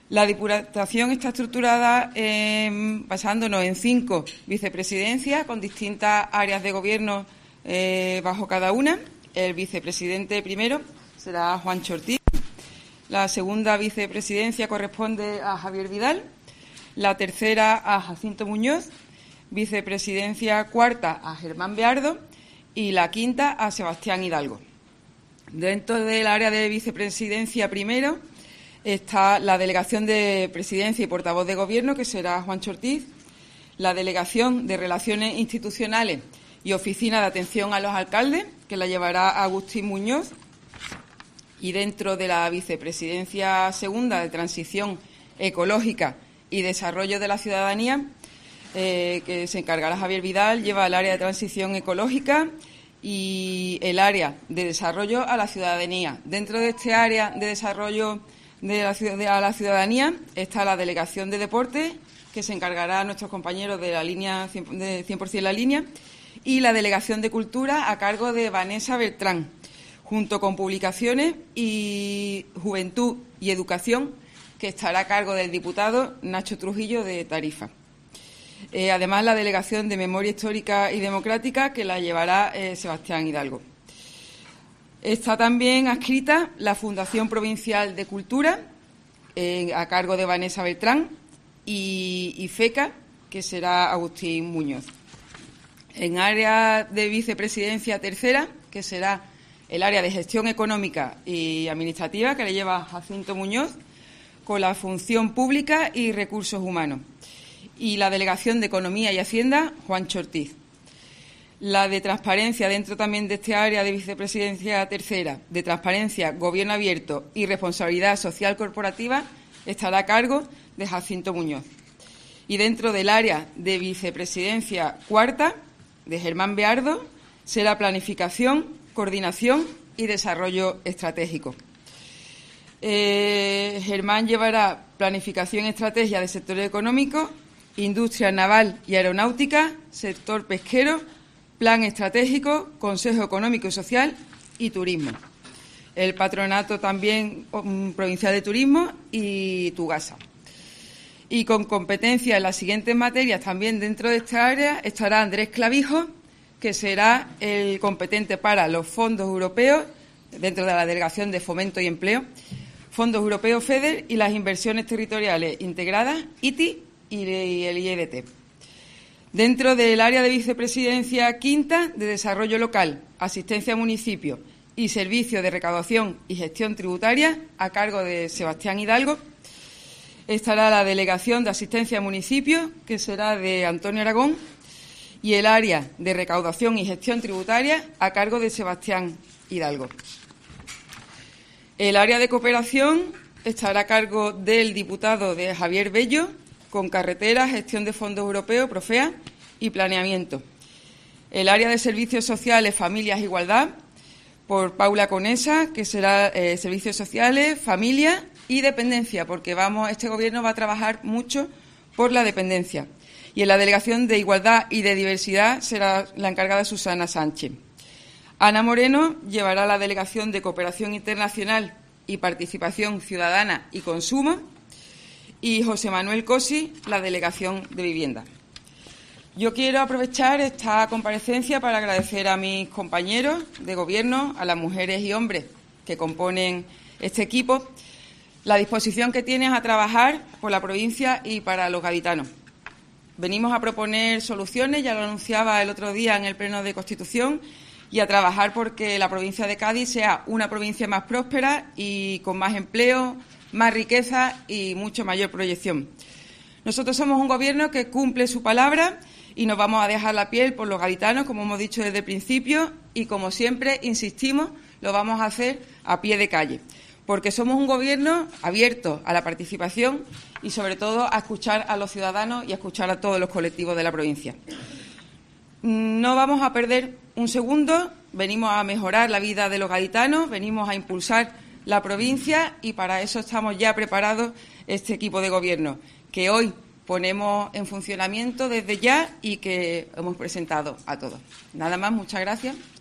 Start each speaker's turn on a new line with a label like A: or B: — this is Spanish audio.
A: La Diputación está estructurada basándonos en 5 vicepresidencias con distintas áreas de gobierno bajo cada una. El vicepresidente primero será Juancho Ortiz. La segunda vicepresidencia corresponde a Javier Vidal. La tercera a Jacinto Muñoz. Vicepresidencia cuarta a Germán Beardo. Y la quinta a Sebastián Hidalgo. Dentro del área de vicepresidencia primero está la delegación de presidencia y portavoz de gobierno, que será Juancho Ortiz, la delegación de relaciones institucionales y oficina de atención a los alcaldes, que la llevará Agustín Muñoz, y dentro de la vicepresidencia segunda de transición ecológica y desarrollo de la ciudadanía, que se encargará Javier Vidal, lleva el área de transición ecológica y el área de desarrollo a la ciudadanía. Dentro de este área de desarrollo a la ciudadanía está la delegación de deporte, que se encargará a nuestros compañeros de la línea de 100% la línea, y la delegación de cultura a cargo de Vanessa Bertrán, junto con publicaciones y juventud y educación, que estará a cargo del diputado Nacho Trujillo de Tarifa. Además, la delegación de memoria histórica y democrática, que la llevará Sebastián Hidalgo. Está también adscrita la Fundación Provincial de Cultura, a cargo de Vanessa Beltrán, y FECA, que será Agustín Muñoz. En área de vicepresidencia tercera, que será el área de gestión económica y administrativa, que le lleva Jacinto Muñoz, con la función pública y recursos humanos. Y la delegación de Economía y Hacienda, Juancho Ortiz. La de transparencia, dentro también de este área de vicepresidencia tercera, de transparencia, gobierno abierto y responsabilidad social corporativa, estará a cargo de Jacinto Muñoz. Y dentro del área de vicepresidencia cuarta, de Germán Beardo, será planificación, coordinación y desarrollo estratégico. Germán llevará planificación y estrategia de sectores económicos, industria naval y aeronáutica, sector pesquero, plan estratégico, Consejo Económico y Social y turismo. El patronato también provincial de turismo y Tugasa. Y con competencia en las siguientes materias también dentro de esta área estará Andrés Clavijo, que será el competente para los fondos europeos dentro de la Delegación de Fomento y Empleo, fondos europeos FEDER y las inversiones territoriales integradas, ITI y el IEDT. Dentro del área de vicepresidencia quinta de desarrollo local, asistencia a municipios y servicios de recaudación y gestión tributaria, a cargo de Sebastián Hidalgo, estará la delegación de asistencia a municipios, que será de Antonio Aragón, y el área de recaudación y gestión tributaria, a cargo de Sebastián Hidalgo. El área de cooperación estará a cargo del diputado de Javier Bello, con carreteras, gestión de fondos europeos, Profea y planeamiento. El área de servicios sociales, familias, igualdad, por Paula Conesa, que será servicios sociales, familia y dependencia, porque este Gobierno va a trabajar mucho por la dependencia. Y en la delegación de igualdad y de diversidad será la encargada Susana Sánchez. Ana Moreno llevará la delegación de cooperación internacional y participación ciudadana y consumo, y José Manuel Cosi, la delegación de vivienda. Yo quiero aprovechar esta comparecencia para agradecer a mis compañeros de Gobierno, a las mujeres y hombres que componen este equipo, la disposición que tienen a trabajar por la provincia y para los gaditanos. Venimos a proponer soluciones, ya lo anunciaba el otro día en el Pleno de Constitución, y a trabajar porque la provincia de Cádiz sea una provincia más próspera y con más empleo, más riqueza y mucho mayor proyección. Nosotros somos un Gobierno que cumple su palabra y nos vamos a dejar la piel por los gaditanos, como hemos dicho desde el principio, y como siempre, insistimos, lo vamos a hacer a pie de calle, porque somos un Gobierno abierto a la participación y, sobre todo, a escuchar a los ciudadanos y a escuchar a todos los colectivos de la provincia. No vamos a perder un segundo, venimos a mejorar la vida de los gaditanos, venimos a impulsar la provincia y para eso estamos ya preparados este equipo de Gobierno, que hoy ponemos en funcionamiento desde ya y que hemos presentado a todos. Nada más, muchas gracias.